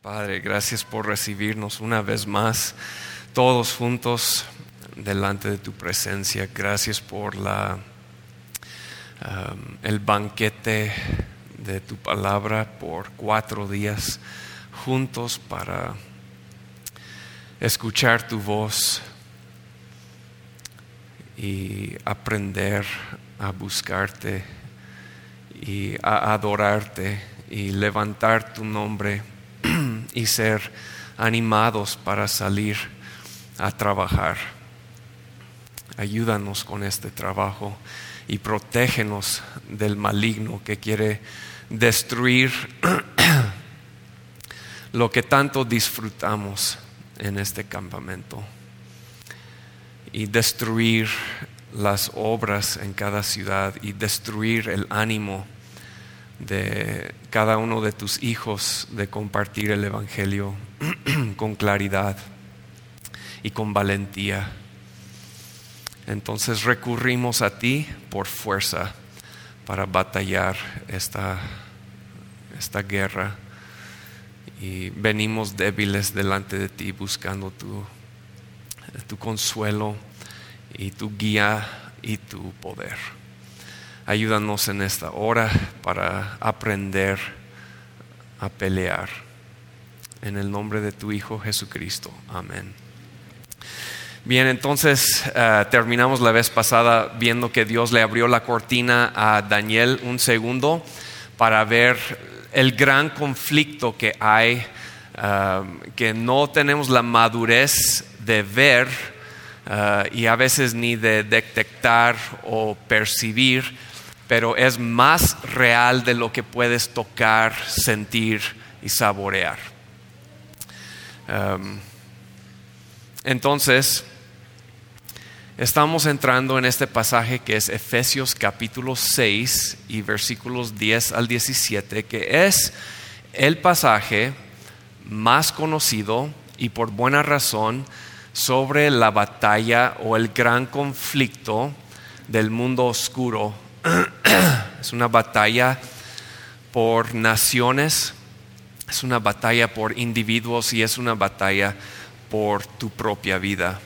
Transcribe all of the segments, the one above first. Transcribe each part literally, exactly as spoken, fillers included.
Padre, gracias por recibirnos una vez más, todos juntos delante de tu presencia. Gracias por la, um, el banquete de tu palabra por cuatro días juntos para escuchar tu voz y aprender a buscarte y a adorarte y levantar tu nombre y ser animados para salir a trabajar. Ayúdanos con este trabajo y protégenos del maligno que quiere destruir lo que tanto disfrutamos en este campamento y destruir las obras en cada ciudad y destruir el ánimo de cada uno de tus hijos de compartir el evangelio con claridad y con valentía. Entonces recurrimos a ti por fuerza para batallar esta, esta guerra y venimos débiles delante de ti buscando tu, tu consuelo y tu guía y tu poder. Ayúdanos en esta hora para aprender a pelear. En el nombre de tu Hijo Jesucristo. Amén. Bien, entonces uh, terminamos la vez pasada viendo que Dios le abrió la cortina a Daniel un segundo para ver el gran conflicto que hay, uh, que no tenemos la madurez de ver uh, y a veces ni de detectar o percibir, pero es más real de lo que puedes tocar, sentir y saborear. Um, entonces, estamos entrando en este pasaje que es Efesios capítulo seis y versículos diez al diecisiete, que es el pasaje más conocido y por buena razón sobre la batalla o el gran conflicto del mundo oscuro. Es una batalla por naciones, es una batalla por individuos y es una batalla por tu propia vida.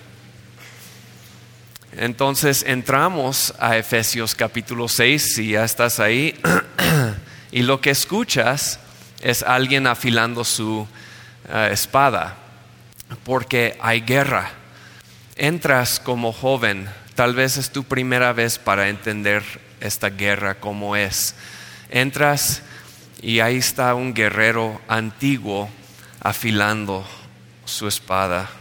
Entonces entramos a Efesios capítulo seis, si ya estás ahí, y lo que escuchas es alguien afilando su uh, espada, porque hay guerra. Entras como joven, tal vez es tu primera vez para entender esta guerra como es. Entras y ahí está un guerrero antiguo afilando su espada.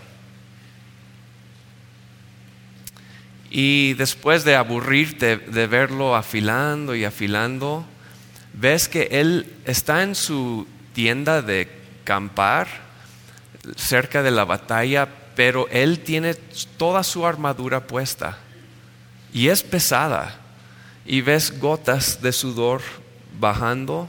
Y después de aburrirte de verlo afilando y afilando, ves que él está en su tienda de acampar cerca de la batalla, pero él tiene toda su armadura puesta y es pesada. Y ves gotas de sudor bajando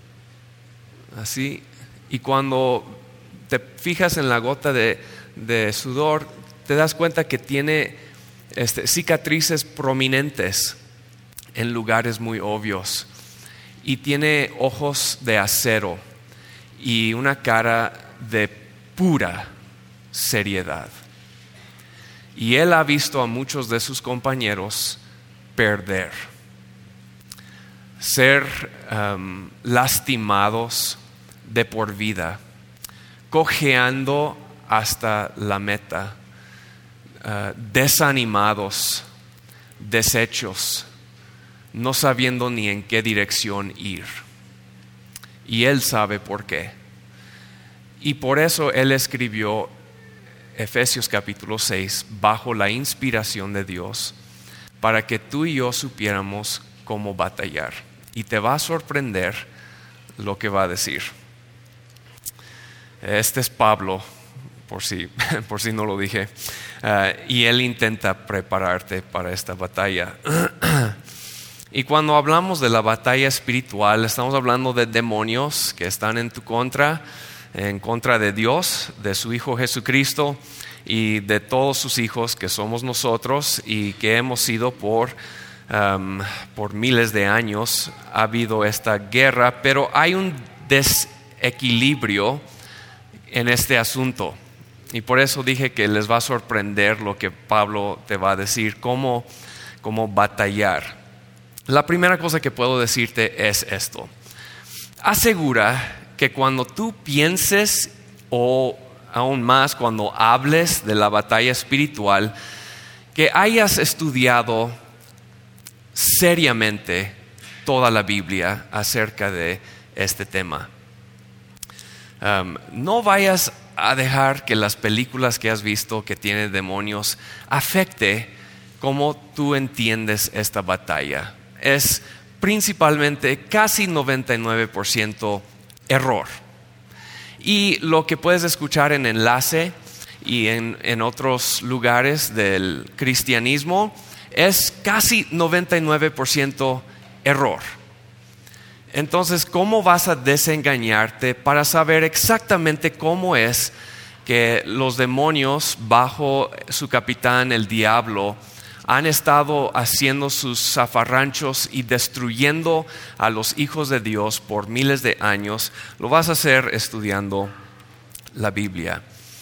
así, y cuando te fijas en la gota de, de sudor te das cuenta que tiene este, cicatrices prominentes en lugares muy obvios y tiene ojos de acero y una cara de pura seriedad. Y él ha visto a muchos de sus compañeros perder, ser um, lastimados de por vida, cojeando hasta la meta, uh, desanimados, deshechos, no sabiendo ni en qué dirección ir. Y él sabe por qué. Y por eso él escribió Efesios capítulo seis bajo la inspiración de Dios, para que tú y yo supiéramos cómo batallar. Y te va a sorprender lo que va a decir. Este es Pablo, por si, por si no lo dije, uh, y él intenta prepararte para esta batalla. Y cuando hablamos de la batalla espiritual, estamos hablando de demonios que están en tu contra, en contra de Dios, de su Hijo Jesucristo y de todos sus hijos que somos nosotros y que hemos sido por Um, por miles de años. Ha habido esta guerra, pero hay un desequilibrio en este asunto. Y por eso dije que les va a sorprender lo que Pablo te va a decir, cómo, cómo batallar. La primera cosa que puedo decirte es esto. Asegura que cuando tú pienses, o aún más cuando hables de la batalla espiritual, que hayas estudiado seriamente toda la Biblia acerca de este tema. Um, no vayas a dejar que las películas que has visto que tienen demonios afecte cómo tú entiendes esta batalla. Es principalmente casi noventa y nueve por ciento error. Y lo que puedes escuchar en Enlace y en, en otros lugares del cristianismo es casi noventa y nueve por ciento error. Entonces, ¿cómo vas a desengañarte para saber exactamente cómo es que los demonios bajo su capitán, el diablo, han estado haciendo sus zafarranchos y destruyendo a los hijos de Dios por miles de años? Lo vas a hacer estudiando la Biblia.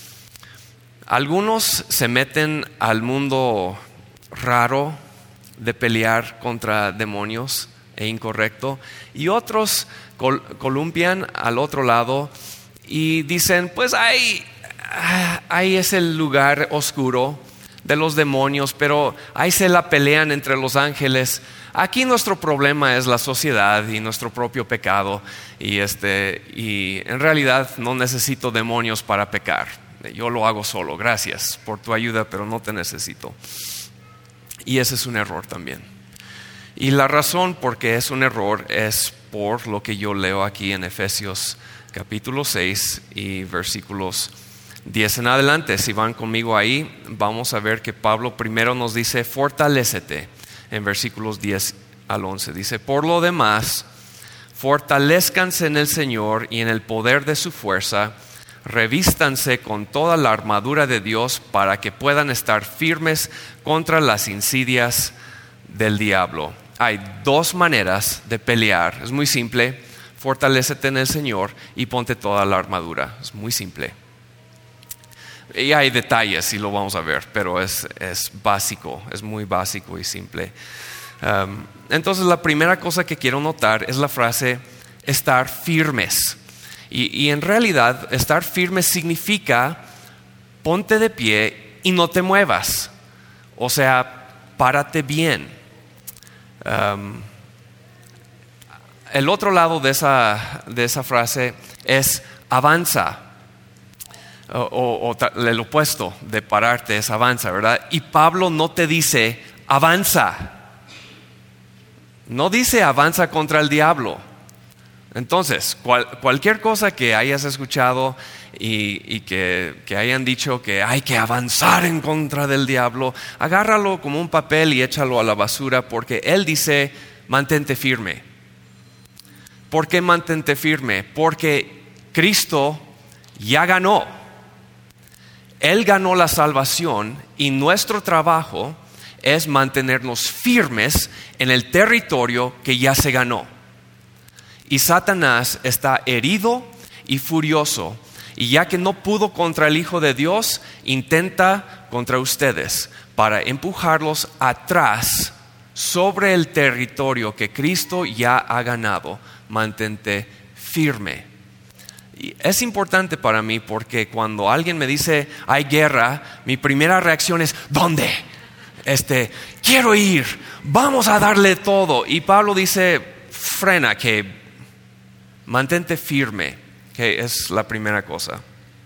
Algunos se meten al mundo raro de pelear contra demonios e incorrecto, y otros col- columpian al otro lado y dicen, pues ahí, ahí es el lugar oscuro de los demonios, pero ahí se la pelean entre los ángeles. Aquí nuestro problema es la sociedad y nuestro propio pecado, y, este, y en realidad no necesito demonios para pecar. Yo lo hago solo, gracias por tu ayuda, pero no te necesito. Y ese es un error también. Y la razón por qué es un error es por lo que yo leo aquí en Efesios capítulo seis y versículos diez en adelante. Si van conmigo ahí, vamos a ver que Pablo primero nos dice, fortalécete, en versículos diez al once. Dice, por lo demás, fortalézcanse en el Señor y en el poder de su fuerza, revístanse con toda la armadura de Dios para que puedan estar firmes contra las insidias del diablo. Hay dos maneras de pelear. Es muy simple. Fortalécete en el Señor y ponte toda la armadura. Es muy simple. Y hay detalles y lo vamos a ver, pero es, es básico, es muy básico y simple. Um, entonces la primera cosa que quiero notar es la frase estar firmes. Y, y en realidad estar firmes significa ponte de pie y no te muevas. O sea, párate bien. Um, el otro lado de esa, de esa frase es avanza. O, o, o el opuesto de pararte es avanza, ¿verdad? Y Pablo no te dice avanza. No dice avanza contra el diablo. Entonces, cual, cualquier cosa que hayas escuchado y, y que, que hayan dicho que hay que avanzar en contra del diablo, agárralo como un papel y échalo a la basura, porque él dice mantente firme. ¿Por qué mantente firme? Porque Cristo ya ganó. Él ganó la salvación y nuestro trabajo es mantenernos firmes en el territorio que ya se ganó. Y Satanás está herido y furioso, y ya que no pudo contra el Hijo de Dios, intenta contra ustedes para empujarlos atrás sobre el territorio que Cristo ya ha ganado. Mantente firme. Y es importante para mí porque cuando alguien me dice hay guerra, mi primera reacción es ¿dónde? Este, quiero ir, vamos a darle todo. Y Pablo dice frena, que mantente firme, que es la primera cosa.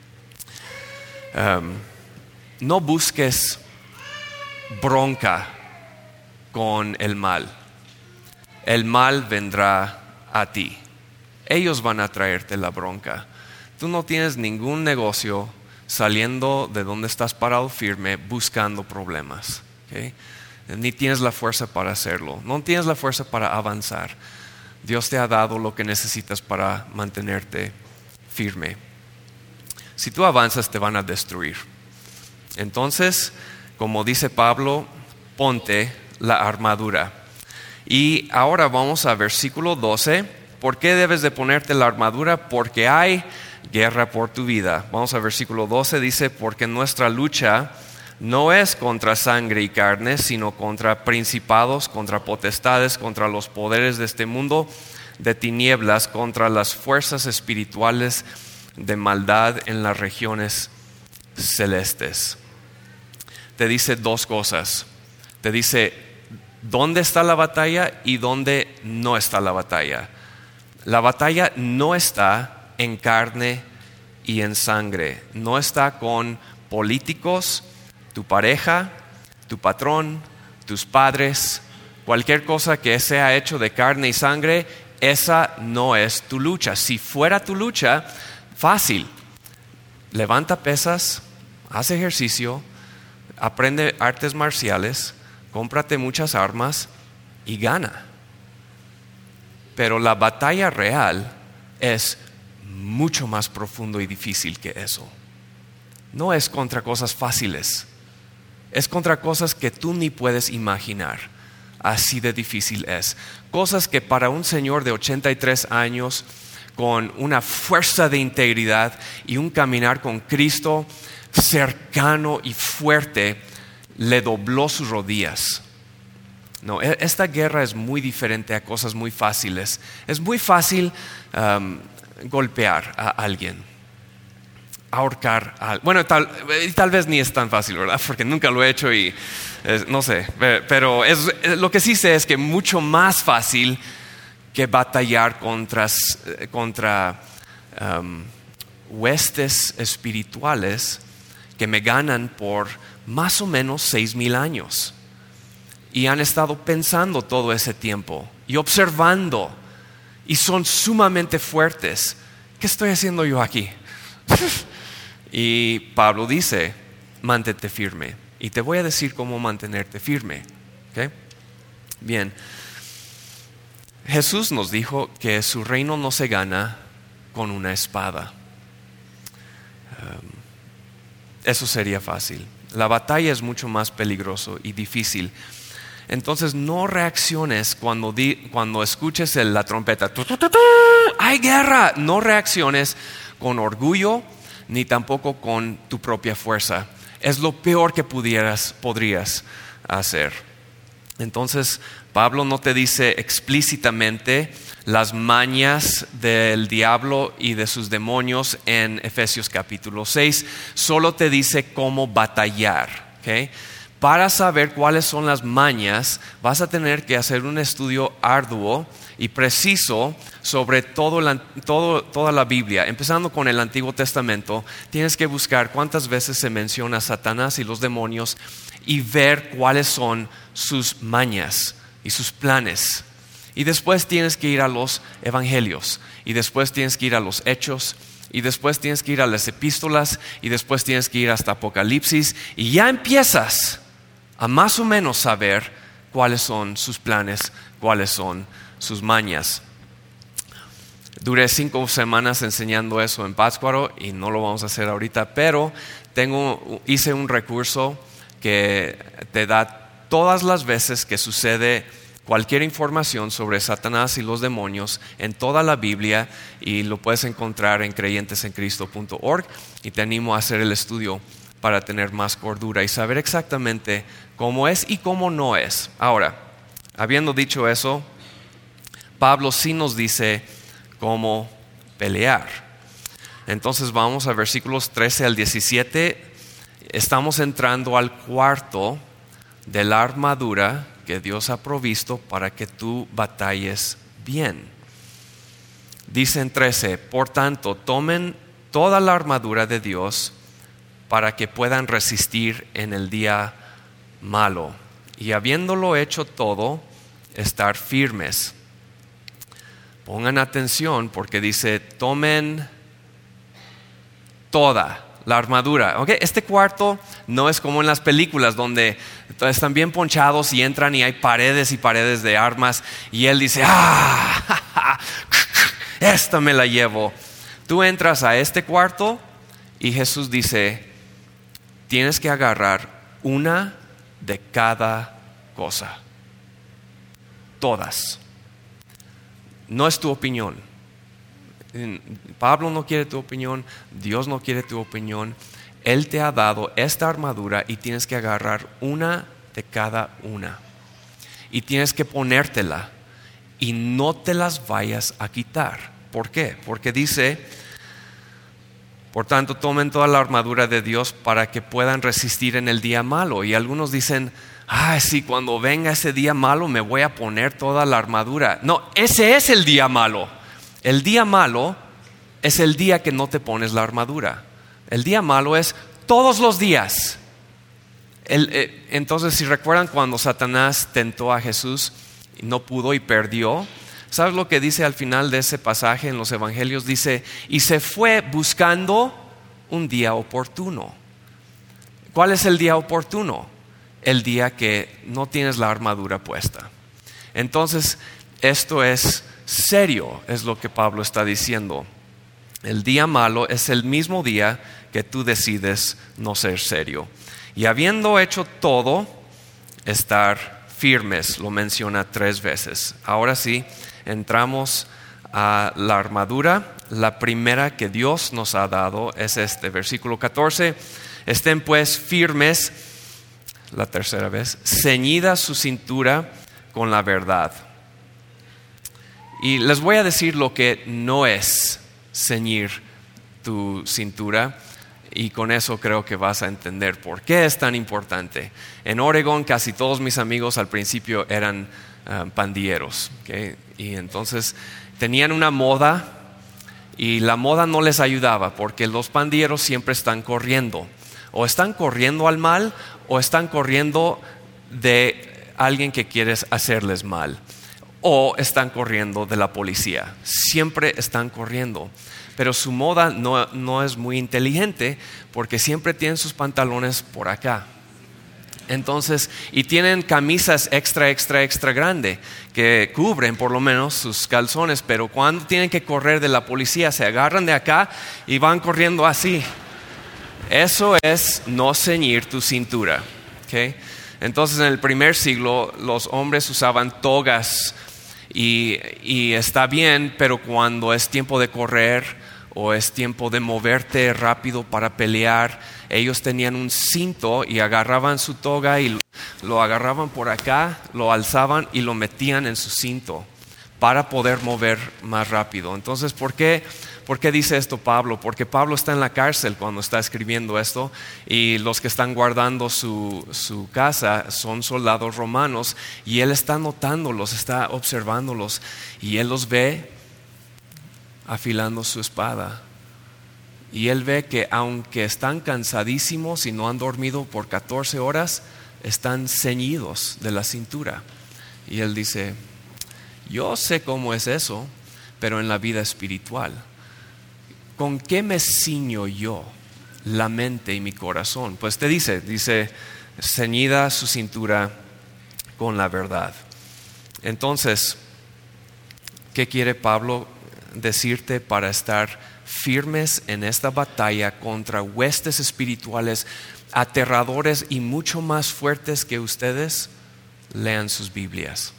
Um, no busques bronca con el mal. El mal vendrá a ti. Ellos van a traerte la bronca. Tú no tienes ningún negocio saliendo de donde estás parado firme buscando problemas, ¿okay? Ni tienes la fuerza para hacerlo. No tienes la fuerza para avanzar. Dios te ha dado lo que necesitas para mantenerte firme. Si tú avanzas, te van a destruir. Entonces, como dice Pablo, ponte la armadura. Y ahora vamos a versículo doce. ¿Por qué debes de ponerte la armadura? Porque hay guerra por tu vida. Vamos al versículo doce, dice, porque nuestra lucha no es contra sangre y carne, sino contra principados, contra potestades, contra los poderes de este mundo de tinieblas, contra las fuerzas espirituales de maldad en las regiones celestes. Te dice dos cosas. Te dice dónde está la batalla y dónde no está la batalla. La batalla no está en carne y en sangre. No está con políticos, tu pareja, tu patrón, tus padres, cualquier cosa que sea hecho de carne y sangre. Esa no es tu lucha. Si fuera tu lucha, fácil. Levanta pesas, haz ejercicio, aprende artes marciales, cómprate muchas armas y gana. Pero la batalla real es mucho más profundo y difícil que eso. No es contra cosas fáciles, es contra cosas que tú ni puedes imaginar. Así de difícil es. Cosas que para un señor de ochenta y tres años, con una fuerza de integridad y un caminar con Cristo cercano y fuerte, le dobló sus rodillas. No, esta guerra es muy diferente a cosas muy fáciles. Es muy fácil um, golpear a alguien, ahorcar a alguien. Bueno, tal, tal vez ni es tan fácil, ¿verdad? Porque nunca lo he hecho y eh, no sé. Pero es, lo que sí sé es que es mucho más fácil que batallar contra, contra um, huestes espirituales que me ganan por más o menos seis mil años. Y han estado pensando todo ese tiempo y observando, y son sumamente fuertes. ¿Qué estoy haciendo yo aquí? Y Pablo dice, mantente firme. Y te voy a decir cómo mantenerte firme. ¿Okay? Bien. Jesús nos dijo que su reino no se gana con una espada. Um, eso sería fácil. La batalla es mucho más peligroso y difícil. Entonces no reacciones cuando, di, cuando escuches el, la trompeta. ¡Tu, tu, tu, tu! ¡Hay guerra! No reacciones con orgullo ni tampoco con tu propia fuerza. Es lo peor que pudieras, podrías hacer. Entonces Pablo no te dice explícitamente las mañas del diablo y de sus demonios en Efesios capítulo seis. Solo te dice cómo batallar. ¿Okay? Para saber cuáles son las mañas, vas a tener que hacer un estudio arduo y preciso sobre todo la, todo, toda la Biblia. Empezando con el Antiguo Testamento, tienes que buscar cuántas veces se menciona Satanás y los demonios y ver cuáles son sus mañas y sus planes. Y después tienes que ir a los evangelios, y después tienes que ir a los hechos, y después tienes que ir a las epístolas, y después tienes que ir hasta Apocalipsis, y ya empiezas a más o menos saber cuáles son sus planes, cuáles son sus mañas. Duré cinco semanas enseñando eso en Pátzcuaro y no lo vamos a hacer ahorita, pero tengo, hice un recurso que te da todas las veces que sucede cualquier información sobre Satanás y los demonios en toda la Biblia, y lo puedes encontrar en creyentes en cristo punto org, y te animo a hacer el estudio para tener más cordura y saber exactamente cómo es y cómo no es. Ahora, habiendo dicho eso, Pablo sí nos dice cómo pelear. Entonces vamos a versículos trece al diecisiete. Estamos entrando al cuarto de la armadura que Dios ha provisto para que tú batalles bien. Dice en trece, por tanto, tomen toda la armadura de Dios para que puedan resistir en el día malo, y habiéndolo hecho todo, estar firmes. Pongan atención porque dice, tomen toda la armadura. ¿Okay? Este cuarto no es como en las películas donde están bien ponchados y entran y hay paredes y paredes de armas, y él dice, ¡ah! Esta me la llevo. Tú entras a este cuarto y Jesús dice, tienes que agarrar una de cada cosa. Todas. No es tu opinión. Pablo no quiere tu opinión, Dios no quiere tu opinión. Él te ha dado esta armadura y tienes que agarrar una de cada una. Y tienes que ponértela y no te las vayas a quitar. ¿Por qué? Porque dice, por tanto, tomen toda la armadura de Dios para que puedan resistir en el día malo. Y algunos dicen, ah, sí, cuando venga ese día malo me voy a poner toda la armadura. No, ese es el día malo. El día malo es el día que no te pones la armadura. El día malo es todos los días. El, eh, entonces, si recuerdan cuando Satanás tentó a Jesús y no pudo y perdió, ¿sabes lo que dice al final de ese pasaje en los evangelios? Dice, y se fue buscando un día oportuno. ¿Cuál es el día oportuno? El día que no tienes la armadura puesta. Entonces, esto es serio, es lo que Pablo está diciendo. El día malo es el mismo día que tú decides no ser serio. Y habiendo hecho todo, estar firmes, lo menciona tres veces. Ahora sí, entramos a la armadura. La primera que Dios nos ha dado es este, versículo catorce. Estén pues firmes, la tercera vez, ceñida su cintura con la verdad. Y les voy a decir lo que no es ceñir tu cintura, y con eso creo que vas a entender por qué es tan importante. En Oregón casi todos mis amigos al principio eran uh, pandilleros, ¿okay? Y entonces tenían una moda y la moda no les ayudaba porque los pandilleros siempre están corriendo, o están corriendo al mal o están corriendo de alguien que quiere hacerles mal, o están corriendo de la policía. Siempre están corriendo. Pero su moda no, no es muy inteligente porque siempre tienen sus pantalones por acá. Entonces, y tienen camisas extra, extra, extra grande que cubren por lo menos sus calzones, pero cuando tienen que correr de la policía se agarran de acá y van corriendo así. Eso es no ceñir tu cintura, ¿okay? Entonces, en el primer siglo los hombres usaban togas y, y está bien, pero cuando es tiempo de correr o es tiempo de moverte rápido para pelear, ellos tenían un cinto y agarraban su toga y lo agarraban por acá, lo alzaban y lo metían en su cinto para poder mover más rápido. Entonces, ¿por qué? ¿Por qué dice esto Pablo? Porque Pablo está en la cárcel cuando está escribiendo esto, y los que están guardando su, su casa son soldados romanos, y él está notándolos, está observándolos, y él los ve afilando su espada. Y él ve que aunque están cansadísimos y no han dormido por catorce horas, están ceñidos de la cintura. Y él dice, yo sé cómo es eso, pero en la vida espiritual, ¿con qué me ciño yo la mente y mi corazón? Pues te dice, dice, ceñida su cintura con la verdad. Entonces, ¿qué quiere Pablo decirte para estar firmes en esta batalla contra huestes espirituales aterradores y mucho más fuertes que ustedes? Lean sus Biblias.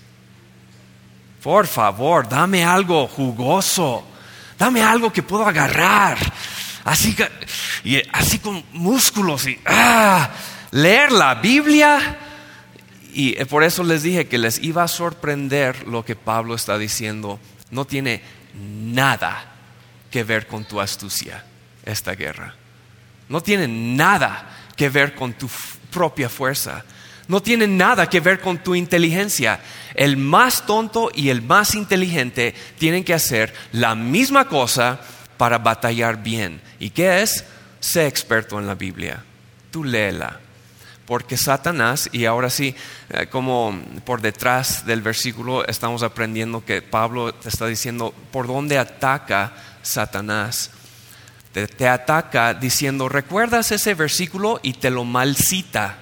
Por favor, dame algo jugoso, dame algo que puedo agarrar, así, que, y así con músculos y ah, leer la Biblia. Y por eso les dije que les iba a sorprender lo que Pablo está diciendo. No tiene nada que ver con tu astucia esta guerra. No tiene nada que ver con tu f- propia fuerza. No tiene nada que ver con tu inteligencia. El más tonto y el más inteligente tienen que hacer la misma cosa para batallar bien. ¿Y qué es? Sé experto en la Biblia. Tú léela. Porque Satanás, y ahora sí, eh, como por detrás del versículo estamos aprendiendo que Pablo te está diciendo por dónde ataca Satanás. Te, te ataca diciendo, ¿recuerdas ese versículo? Y te lo malcita,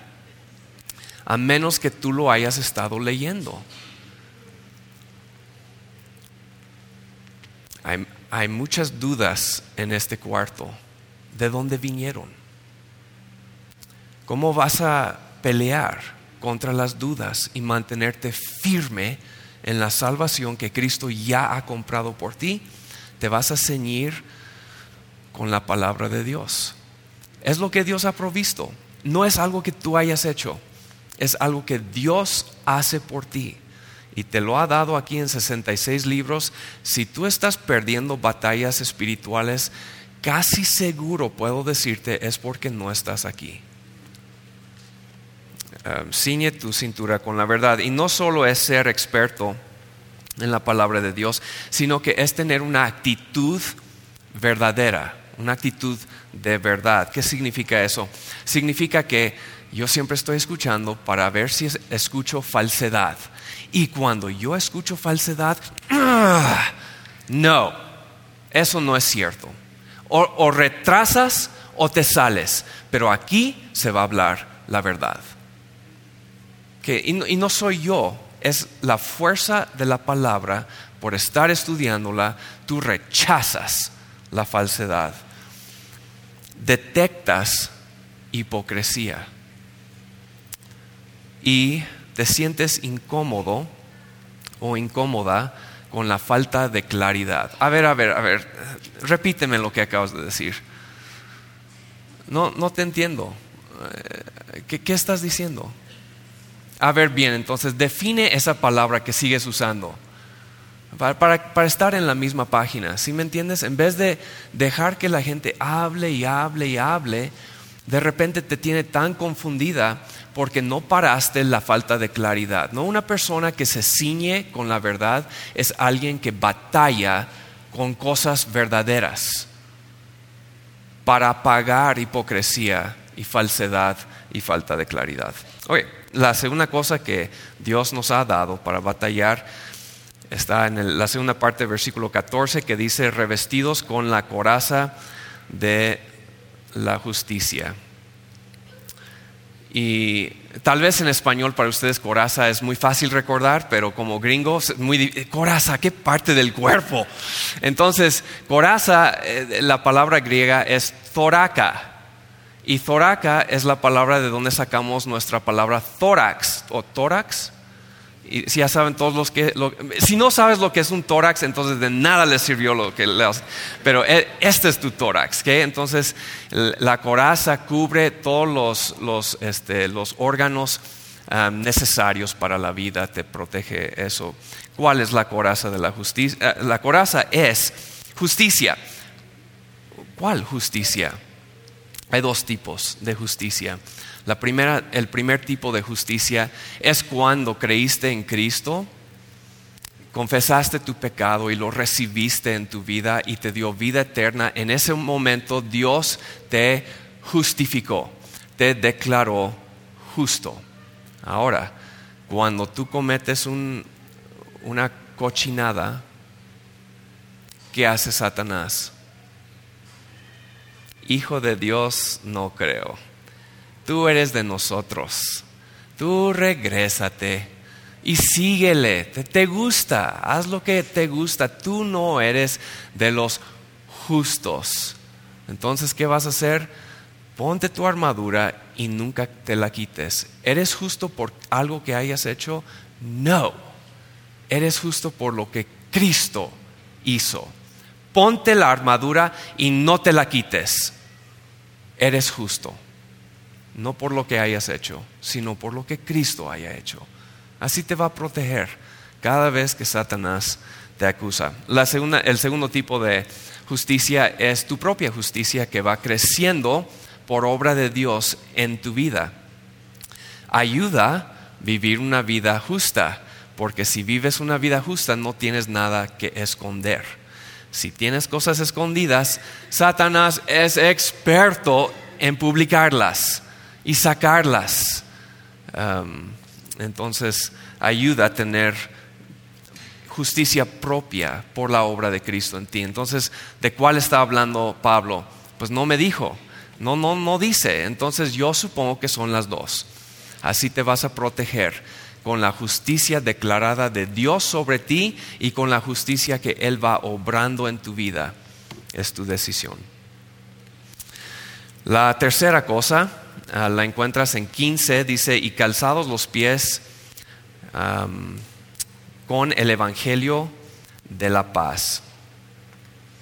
a menos que tú lo hayas estado leyendo. Hay, hay muchas dudas en este cuarto. ¿De dónde vinieron? ¿Cómo vas a pelear contra las dudas y mantenerte firme en la salvación que Cristo ya ha comprado por ti? te vas a ceñir con la palabra de Dios. Es lo que Dios ha provisto. No es algo que tú hayas hecho, es algo que Dios hace por ti. Y te lo ha dado aquí en sesenta y seis libros. Si tú estás perdiendo batallas espirituales, casi seguro puedo decirte es porque no estás aquí. Um, ciñe tu cintura con la verdad. Y no solo es ser experto en la palabra de Dios, sino que es tener una actitud verdadera, una actitud de verdad. ¿Qué significa eso? Significa que yo siempre estoy escuchando para ver si escucho falsedad. Y cuando yo escucho falsedad, ¡ah! No, eso no es cierto. O, o retrasas o te sales, pero aquí se va a hablar la verdad. Que, y, no, y no soy yo, es la fuerza de la palabra. Por estar estudiándola, tú rechazas la falsedad. Detectas hipocresía y te sientes incómodo o incómoda con la falta de claridad. A ver, a ver, a ver, repíteme lo que acabas de decir. No, no te entiendo. ¿Qué, qué estás diciendo? A ver, bien, entonces define esa palabra que sigues usando. Para, para, para estar en la misma página, ¿sí me entiendes? En vez de dejar que la gente hable y hable y hable, de repente te tiene tan confundida porque no paraste la falta de claridad. No, una persona que se ciñe con la verdad es alguien que batalla con cosas verdaderas para apagar hipocresía y falsedad y falta de claridad. Okay, la segunda cosa que Dios nos ha dado para batallar está en el, la segunda parte del versículo catorce, que dice: revestidos con la coraza de la justicia. Y tal vez en español para ustedes coraza es muy fácil recordar, pero como gringos, muy, coraza, ¿qué parte del cuerpo? Entonces, coraza, eh, la palabra griega es thoraca. Y thoraca es la palabra de donde sacamos nuestra palabra tórax o tórax. Y si ya saben todos los que, lo, si no sabes lo que es un tórax, entonces de nada les sirvió lo que les, pero este es tu tórax, ¿okay? Entonces la coraza cubre todos los, los, este, los órganos um, necesarios para la vida, te protege eso. ¿Cuál es la coraza de la justicia? La coraza es justicia. ¿Cuál justicia? Hay dos tipos de justicia. La primera, el primer tipo de justicia es cuando creíste en Cristo, confesaste tu pecado y lo recibiste en tu vida y te dio vida eterna. En ese momento Dios te justificó, te declaró justo. Ahora, cuando tú cometes un, una cochinada, ¿qué hace Satanás? Hijo de Dios, no creo. Tú eres de nosotros. Tú regrésate y síguele. Te, te gusta. Haz lo que te gusta. Tú no eres de los justos. Entonces, ¿qué vas a hacer? Ponte tu armadura y nunca te la quites. ¿Eres justo por algo que hayas hecho? No. Eres justo por lo que Cristo hizo. Ponte la armadura y no te la quites. Eres justo. No por lo que hayas hecho, sino por lo que Cristo haya hecho. Así te va a proteger cada vez que Satanás te acusa. La segunda, el segundo tipo de justicia es tu propia justicia, que va creciendo por obra de Dios en tu vida. Ayuda a vivir una vida justa, porque si vives una vida justa no tienes nada que esconder. Si tienes cosas escondidas, Satanás es experto en publicarlas y sacarlas. Um, entonces ayuda a tener justicia propia por la obra de Cristo en ti. Entonces, ¿de cuál está hablando Pablo? Pues no me dijo, no, no, no dice. Entonces yo supongo que son las dos. Así te vas a proteger con la justicia declarada de Dios sobre ti y con la justicia que Él va obrando en tu vida. Es tu decisión. La tercera cosa uh, la encuentras en quince, dice: y calzados los pies um, con el evangelio de la paz.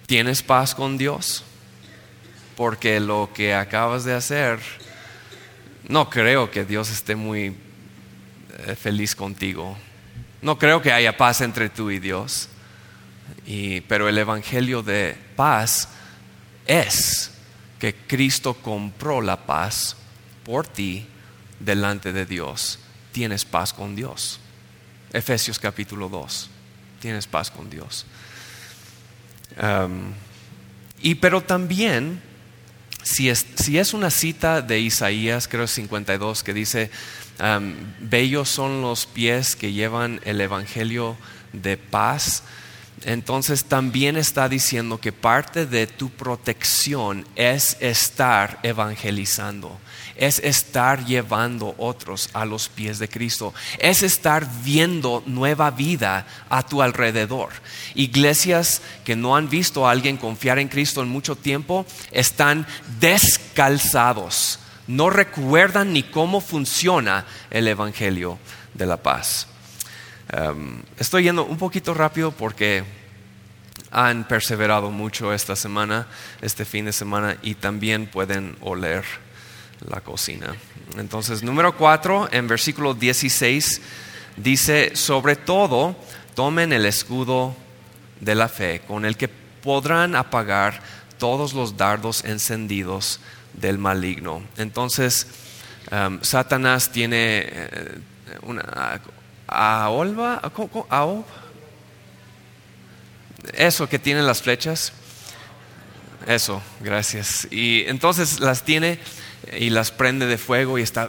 ¿Tienes paz con Dios? Porque lo que acabas de hacer, no creo que Dios esté muy eh, feliz contigo. No creo que haya paz entre tú y Dios. Y, pero el evangelio de paz es que Cristo compró la paz por ti delante de Dios. Tienes paz con Dios. Efesios capítulo dos. Tienes paz con Dios. Um, y pero también, si es, si es una cita de Isaías, creo cincuenta y dos, que dice, um, bellos son los pies que llevan el evangelio de paz. Entonces también está diciendo que parte de tu protección es estar evangelizando, es estar llevando otros a los pies de Cristo, es estar viendo nueva vida a tu alrededor. Iglesias que no han visto a alguien confiar en Cristo en mucho tiempo están descalzados, no recuerdan ni cómo funciona el evangelio de la paz. Um, estoy yendo un poquito rápido porque han perseverado mucho esta semana, este fin de semana, y también pueden oler la cocina. Entonces, número cuatro, en versículo dieciséis, dice: sobre todo, tomen el escudo de la fe, con el que podrán apagar todos los dardos encendidos del maligno. Entonces, um, Satanás tiene eh, una aolva, aolva, eso que tienen las flechas, eso, gracias. Y entonces las tiene y las prende de fuego y está,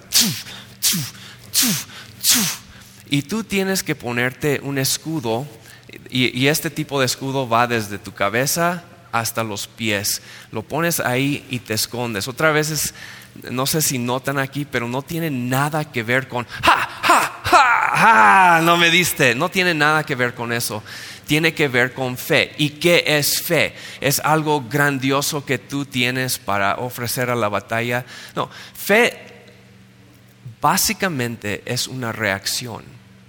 y tú tienes que ponerte un escudo, y, y este tipo de escudo va desde tu cabeza hasta los pies. Lo pones ahí y te escondes. Otra vez es, no sé si notan aquí, pero no tiene nada que ver con ¡ja, ja, ja, ja! No me diste. No tiene nada que ver con eso. Tiene que ver con fe. ¿Y qué es fe? ¿Es algo grandioso que tú tienes para ofrecer a la batalla? No, fe básicamente es una reacción.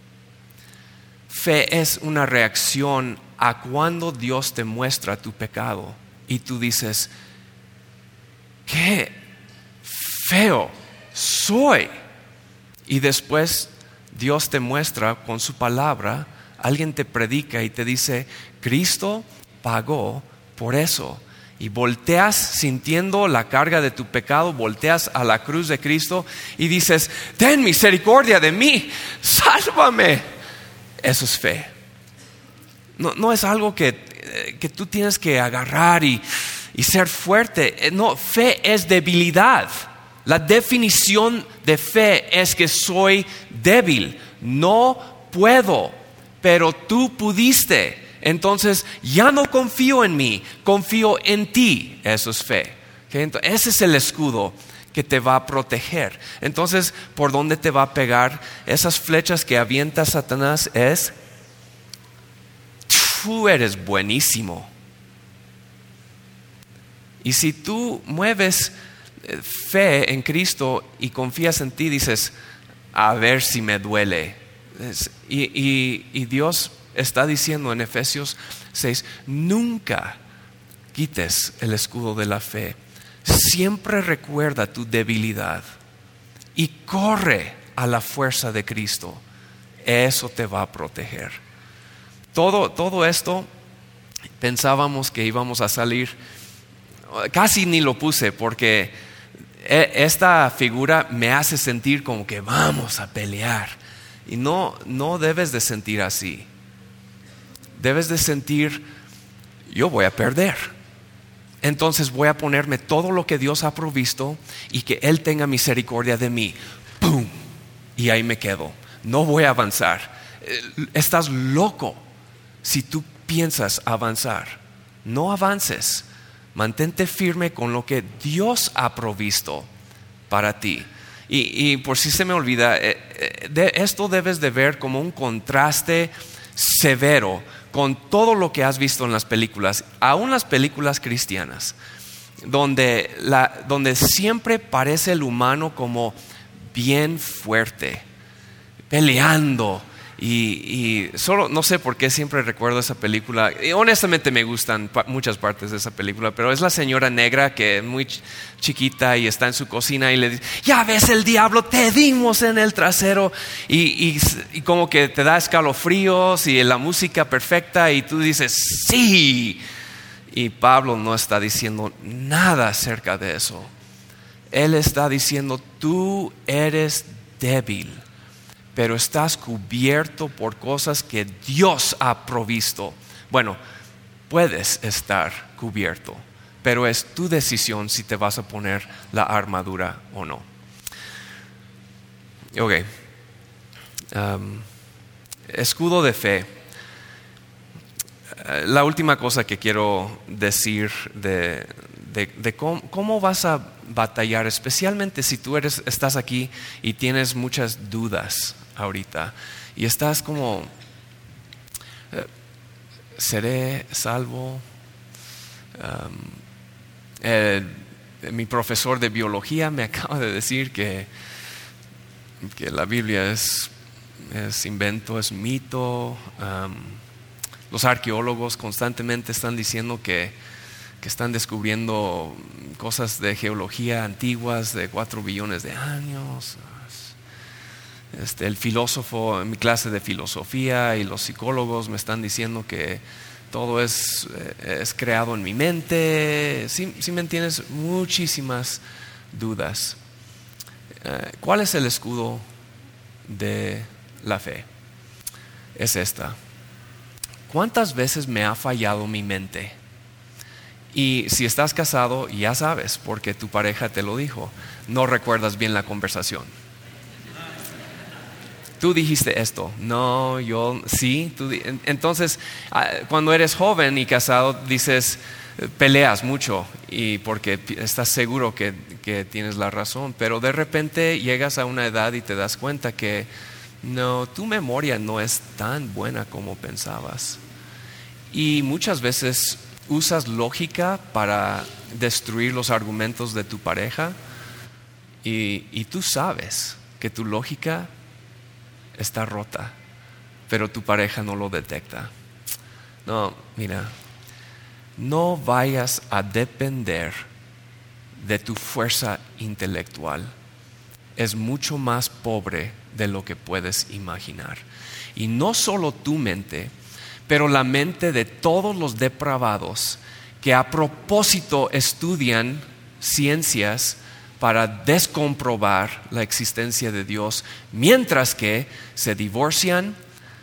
Fe es una reacción a cuando Dios te muestra tu pecado y tú dices: qué feo soy. Y después Dios te muestra con su palabra. Alguien te predica y te dice: Cristo pagó por eso. Y volteas sintiendo la carga de tu pecado, volteas a la cruz de Cristo y dices: ten misericordia de mí, sálvame. Eso es fe. No, no es algo que, que tú tienes que agarrar y, y ser fuerte. No, fe es debilidad. La definición de fe es que soy débil, no puedo, pero tú pudiste. Entonces ya no confío en mí, confío en ti. Eso es fe. ¿Okay? Entonces, ese es el escudo que te va a proteger. Entonces, ¿por dónde te va a pegar? Esas flechas que avienta Satanás es: tú eres buenísimo. Y si tú mueves fe en Cristo y confías en ti, dices: a ver si me duele. Y, y, y Dios está diciendo en Efesios seis: nunca quites el escudo de la fe. Siempre recuerda tu debilidad y corre a la fuerza de Cristo. Eso te va a proteger. Todo, todo esto pensábamos que íbamos a salir. Casi ni lo puse porque esta figura me hace sentir como que vamos a pelear. Y no, no debes de sentir así. Debes de sentir: yo voy a perder. Entonces voy a ponerme todo lo que Dios ha provisto y que Él tenga misericordia de mí. ¡Pum! Y ahí me quedo. No voy a avanzar. Estás loco si tú piensas avanzar. No avances. Mantente firme con lo que Dios ha provisto para ti. Y, y por si se me olvida, eh, de esto debes de ver como un contraste severo con todo lo que has visto en las películas, aún las películas cristianas, donde, la, donde siempre parece el humano como bien fuerte, peleando Y, y solo no sé por qué siempre recuerdo esa película. Y honestamente me gustan pa- muchas partes de esa película, pero es la señora negra que es muy ch- chiquita y está en su cocina y le dice: ya ves, el diablo, te dimos en el trasero. Y, y, y como que te da escalofríos y la música perfecta y tú dices sí. Y Pablo no está diciendo nada acerca de eso. Él está diciendo: tú eres débil, pero estás cubierto por cosas que Dios ha provisto. Bueno, puedes estar cubierto, pero es tu decisión si te vas a poner la armadura o no. Ok. Um, escudo de fe. La última cosa que quiero decir de, de, de cómo, cómo vas a batallar, especialmente si tú eres, estás aquí y tienes muchas dudas ahorita y estás como: eh, ¿seré salvo? Um, eh, mi profesor de biología me acaba de decir que, que la Biblia es, es invento, es mito. Um, Los arqueólogos constantemente están diciendo que, que están descubriendo cosas de geología antiguas de cuatro billones de años. Este, el filósofo en mi clase de filosofía y los psicólogos me están diciendo que todo es, es creado en mi mente. ¿Sí, sí me entiendes? Muchísimas dudas. Eh, ¿Cuál es el escudo de la fe? Es esta: ¿cuántas veces me ha fallado mi mente? Y si estás casado, ya sabes, porque tu pareja te lo dijo, no recuerdas bien la conversación. Tú dijiste esto, no, yo sí. Tú, entonces, cuando eres joven y casado, dices, peleas mucho y porque estás seguro que, que tienes la razón, pero de repente llegas a una edad y te das cuenta que no, tu memoria no es tan buena como pensabas. Y muchas veces usas lógica para destruir los argumentos de tu pareja y, y tú sabes que tu lógica está rota, pero tu pareja no lo detecta. No, mira, no vayas a depender de tu fuerza intelectual. Es mucho más pobre de lo que puedes imaginar. Y no solo tu mente, pero la mente de todos los depravados que a propósito estudian ciencias para descomprobar la existencia de Dios, mientras que se divorcian,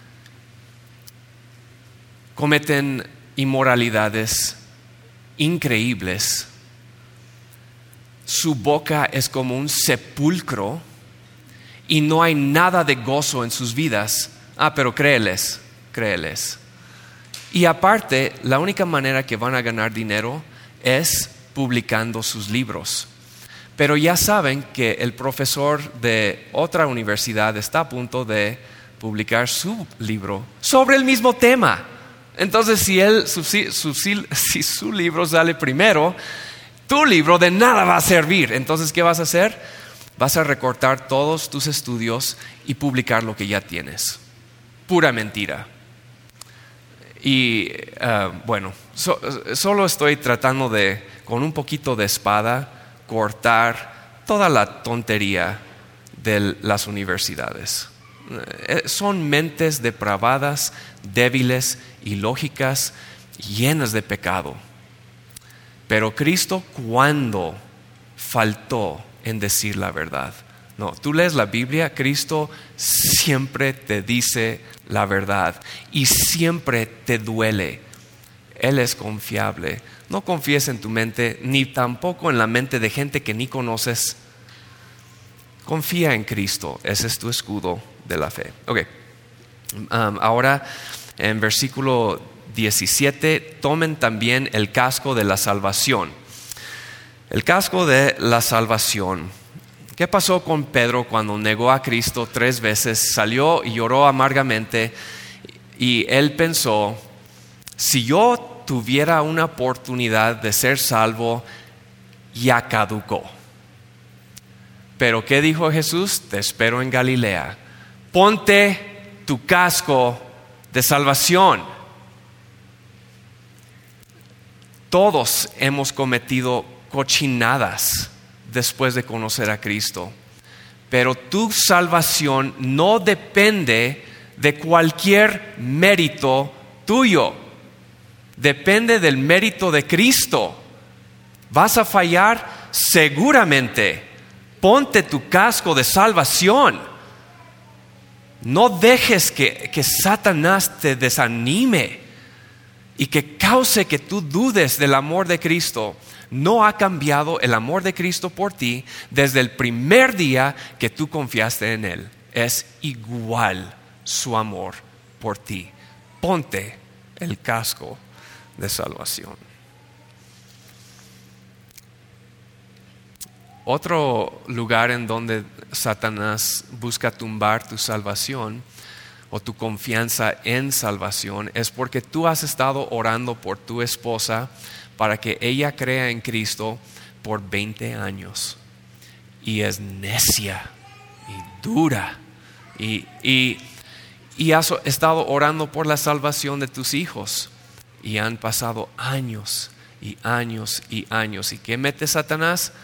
cometen inmoralidades increíbles. Su boca es como un sepulcro y no hay nada de gozo en sus vidas. Ah, pero créeles, créeles. Y aparte, la única manera que van a ganar dinero es publicando sus libros. Pero ya saben que el profesor de otra universidad está a punto de publicar su libro sobre el mismo tema. Entonces, si, él, su, su, si su libro sale primero, tu libro de nada va a servir. Entonces, ¿qué vas a hacer? Vas a recortar todos tus estudios y publicar lo que ya tienes. Pura mentira. Y uh, bueno, so, solo estoy tratando de, con un poquito de espada, cortar toda la tontería de las universidades. Eh, son mentes depravadas, débiles, ilógicas, llenas de pecado. Pero Cristo, ¿cuándo faltó en decir la verdad? No, tú lees la Biblia, Cristo siempre te dice la verdad y siempre te duele. Él es confiable. No confíes en tu mente, ni tampoco en la mente de gente que ni conoces. Confía en Cristo, ese es tu escudo de la fe. Ok, um, ahora en versículo diecisiete, tomen también el casco de la salvación. El casco de la salvación. ¿Qué pasó con Pedro cuando negó a Cristo tres veces? Salió y lloró amargamente y él pensó, si yo tuviera una oportunidad de ser salvo, ya caducó. Pero ¿qué dijo Jesús? Te espero en Galilea. Ponte tu casco de salvación. Todos hemos cometido cochinadas después de conocer a Cristo, pero tu salvación no depende de cualquier mérito tuyo, depende del mérito de Cristo. ¿Vas a fallar? Seguramente. Ponte tu casco de salvación. No dejes que, que Satanás te desanime y que cause que tú dudes del amor de Cristo. No ha cambiado el amor de Cristo por ti desde el primer día que tú confiaste en Él. Es igual su amor por ti. Ponte el casco de salvación. Otro lugar en donde Satanás busca tumbar tu salvación o tu confianza en salvación es porque tú has estado orando por tu esposa para que ella crea en Cristo por veinte años y es necia y dura y, y, y has estado orando por la salvación de tus hijos y han pasado años y años y años. ¿Y qué mete Satanás?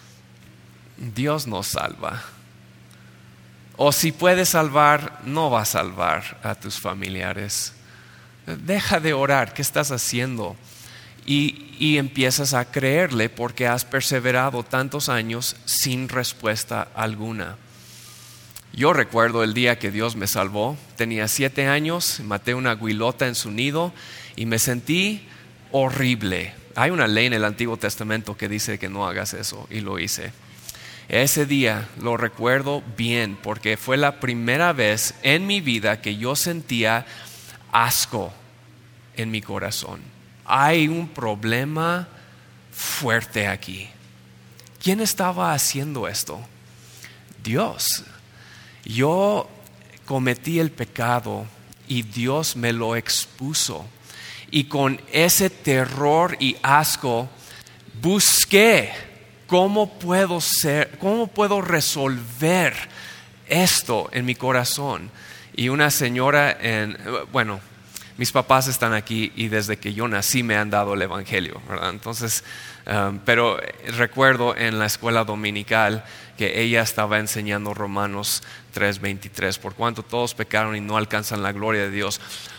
Dios no salva. O si puede salvar, no va a salvar a tus familiares. Deja de orar. ¿Qué estás haciendo? Y, y empiezas a creerle porque has perseverado tantos años sin respuesta alguna. Yo recuerdo el día que Dios me salvó. Tenía siete años, maté una huilota en su nido y me sentí horrible. Hay una ley en el Antiguo Testamento que dice que no hagas eso y lo hice. Ese día lo recuerdo bien porque fue la primera vez en mi vida que yo sentía asco en mi corazón. Hay un problema fuerte aquí. ¿Quién estaba haciendo esto? Dios. Yo cometí el pecado y Dios me lo expuso. Y con ese terror y asco busqué ¿Cómo puedo ser, cómo puedo resolver esto en mi corazón? Y una señora en, bueno, mis papás están aquí y desde que yo nací me han dado el evangelio, ¿verdad? Entonces, um, pero recuerdo en la escuela dominical que ella estaba enseñando Romanos tres veintitrés, por cuanto todos pecaron y no alcanzan la gloria de Dios.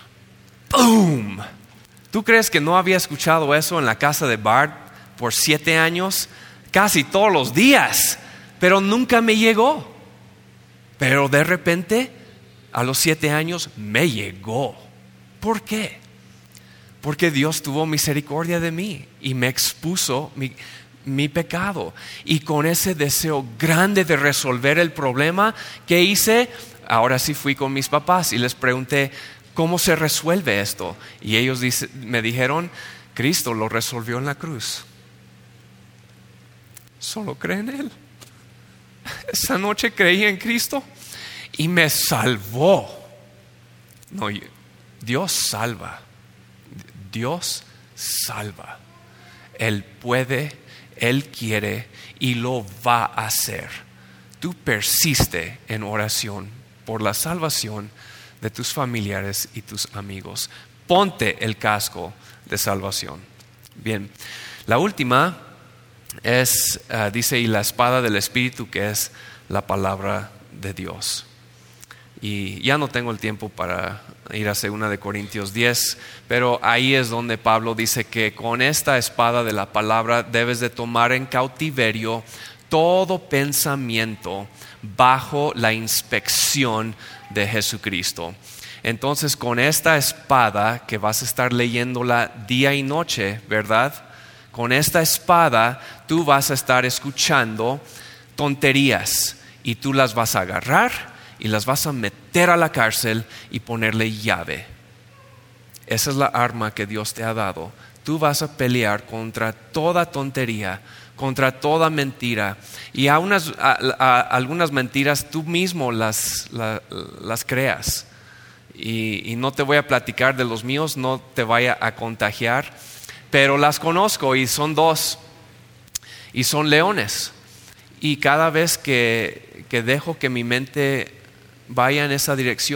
¡Boom! ¿Tú crees que no había escuchado eso en la casa de Bart por siete años? Casi todos los días, pero nunca me llegó. Pero de repente, a los siete años, me llegó. ¿Por qué? Porque Dios tuvo misericordia de mí y me expuso mi, mi pecado. Y con ese deseo grande de resolver el problema, ¿qué hice? Ahora sí fui con mis papás y les pregunté, ¿cómo se resuelve esto? Y ellos dice, me dijeron, Cristo lo resolvió en la cruz. Solo cree en Él. Esa noche creí en Cristo y me salvó. No, Dios salva. Dios salva. Él puede, Él quiere y lo va a hacer. Tú persiste en oración por la salvación de tus familiares y tus amigos. Ponte el casco de salvación. Bien, la última es, uh, dice, y la espada del Espíritu, que es la palabra de Dios. Y ya no tengo el tiempo para ir a segunda de Corintios diez, pero ahí es donde Pablo dice que con esta espada de la palabra debes de tomar en cautiverio todo pensamiento bajo la inspección de Jesucristo. Entonces, con esta espada que vas a estar leyéndola día y noche, ¿verdad? Con esta espada tú vas a estar escuchando tonterías y tú las vas a agarrar y las vas a meter a la cárcel y ponerle llave. Esa es la arma que Dios te ha dado. Tú vas a pelear contra toda tontería, contra toda mentira. Y a unas, a, a, a algunas mentiras tú mismo las, la, las creas. Y, y no te voy a platicar de los míos, no te vaya a contagiar. Pero las conozco y son dos. Y son leones. Y cada vez que, que dejo que mi mente vaya en esa dirección,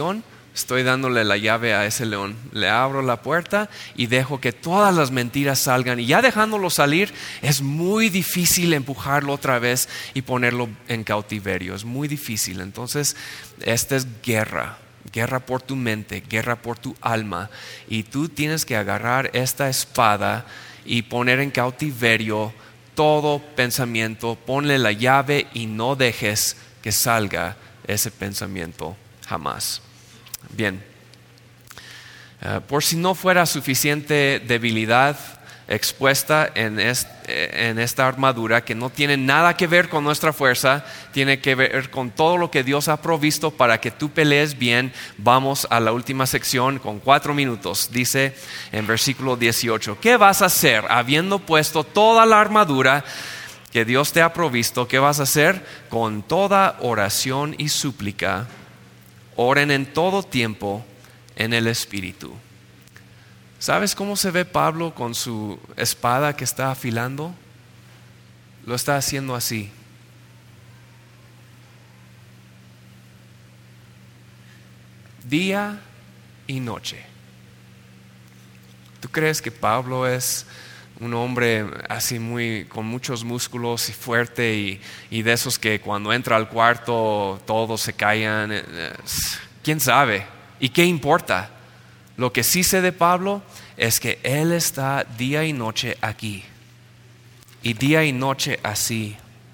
estoy dándole la llave a ese león. Le abro la puerta y dejo que todas las mentiras salgan. Y ya dejándolo salir, es muy difícil empujarlo otra vez y ponerlo en cautiverio. Es muy difícil. Entonces, esta es guerra. Guerra por tu mente, guerra por tu alma. Y tú tienes que agarrar esta espada y poner en cautiverio todo pensamiento. Ponle la llave y no dejes que salga ese pensamiento jamás. Bien, uh, por si no fuera suficiente debilidad expuesta en, est- en esta armadura que no tiene nada que ver con nuestra fuerza, tiene que ver con todo lo que Dios ha provisto para que tú pelees bien. Vamos a la última sección con cuatro minutos. Dice en versículo dieciocho, ¿qué vas a hacer habiendo puesto toda la armadura que Dios te ha provisto? ¿Qué vas a hacer? Con toda oración y súplica, oren en todo tiempo en el Espíritu. ¿Sabes cómo se ve Pablo con su espada que está afilando? Lo está haciendo así. Día y noche. ¿Tú crees que Pablo es un hombre así muy con muchos músculos y fuerte y, y de esos que cuando entra al cuarto todos se callan? ¿Quién sabe? ¿Y qué importa? Lo que sí sé de Pablo es que él está día y noche aquí y día y noche así.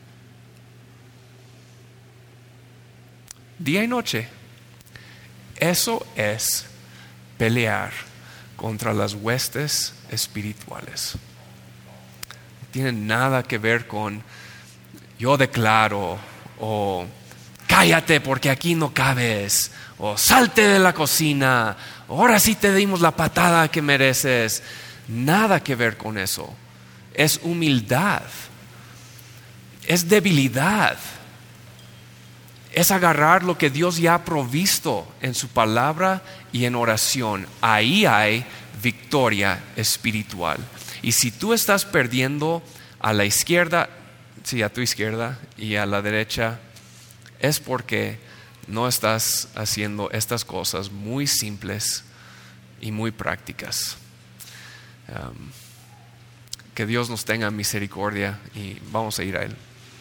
Día y noche. Eso es pelear contra las huestes espirituales. No tiene nada que ver con yo declaro o cállate porque aquí no cabes o salte de la cocina, ahora sí te dimos la patada que mereces. Nada que ver con eso. Es humildad, es debilidad, es agarrar lo que Dios ya ha provisto en su palabra y en oración. Ahí hay victoria espiritual. Y si tú estás perdiendo a la izquierda, sí, a tu izquierda y a la derecha, es porque no estás haciendo estas cosas muy simples y muy prácticas. Um, que Dios nos tenga misericordia y vamos a ir a Él.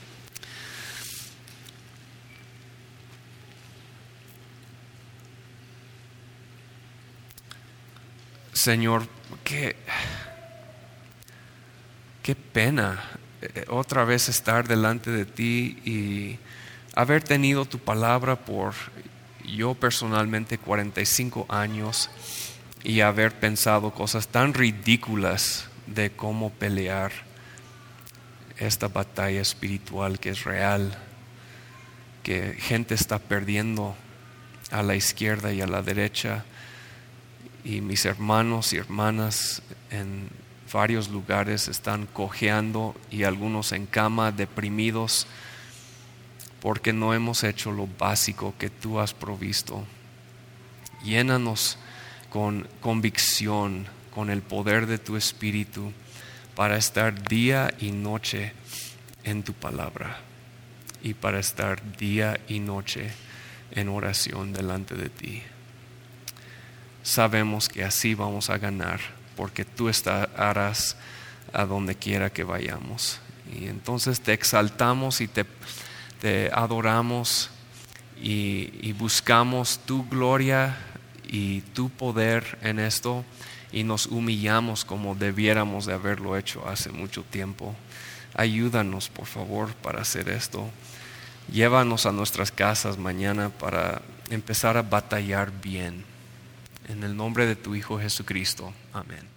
Señor, qué, qué pena otra vez estar delante de ti y haber tenido tu palabra por yo personalmente cuarenta y cinco años y haber pensado cosas tan ridículas de cómo pelear esta batalla espiritual que es real, que gente está perdiendo a la izquierda y a la derecha, y mis hermanos y hermanas en varios lugares están cojeando y algunos en cama, deprimidos, porque no hemos hecho lo básico que tú has provisto. Llénanos con convicción, con el poder de tu Espíritu, para estar día y noche en tu palabra y para estar día y noche en oración delante de ti. Sabemos que así vamos a ganar, porque tú estarás a donde quiera que vayamos. Y entonces te exaltamos y te, te adoramos y, y buscamos tu gloria y tu poder en esto, y nos humillamos como debiéramos de haberlo hecho hace mucho tiempo. Ayúdanos, por favor, para hacer esto. Llévanos a nuestras casas mañana para empezar a batallar bien. En el nombre de tu Hijo Jesucristo. Amén.